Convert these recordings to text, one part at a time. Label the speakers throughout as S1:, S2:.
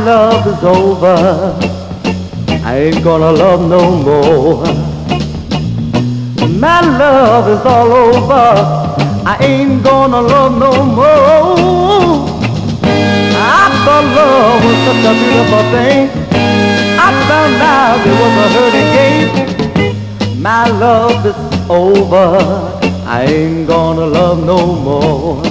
S1: love is over. I ain't gonna love no more. My love is all over. I ain't gonna love no more. I thought love was such a beautiful thing. I found out it was a hurting game. My love is over. I ain't gonna love no more.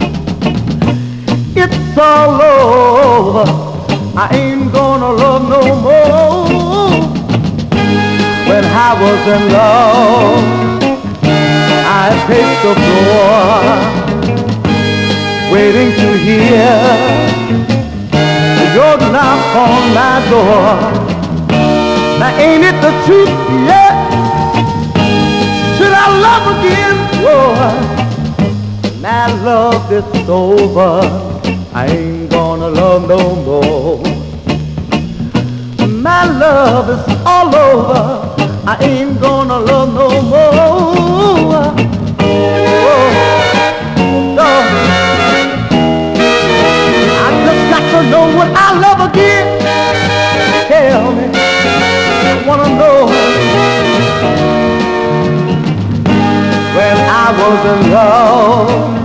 S1: It's all over. I ain't gonna love no more. When I was in love, I paced the floor, waiting to hear your knock on my door. Now ain't it the truth? Yeah. Should I love again? Whoa. My love is over. I ain't gonna love no more. My love is all over. I ain't gonna love no more. Oh, no. I just got to know what I love again. Tell me, I wanna know. When I was in love,